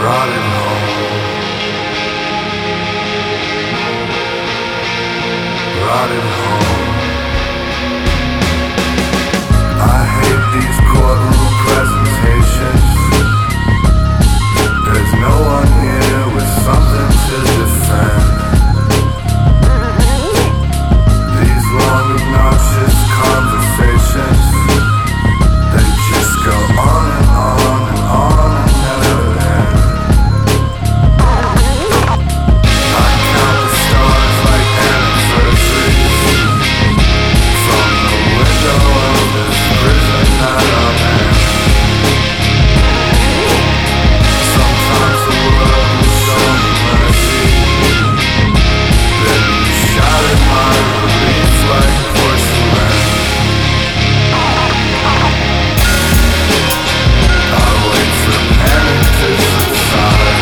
Rotted home, rotted home. I hate these courtroom presentations. There's no one here with something to defend. These long obnoxious conversations, they just go on and on and on and never end. I count the stars like anniversaries from the window of this prison that I'm in. Sometimes the world will show me mercy, then you shattered my relief like porcelain. I wait for panic to subside.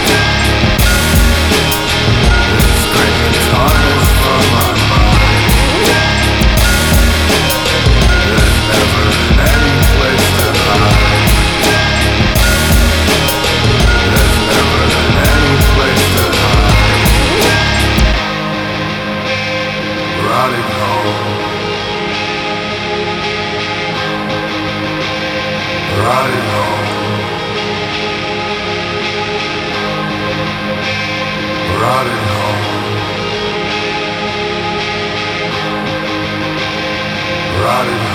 It's great to tarnish from my mind. There's never any place to hide. There's never any place to hide. Rotting home, rotting home, rotting home, rotting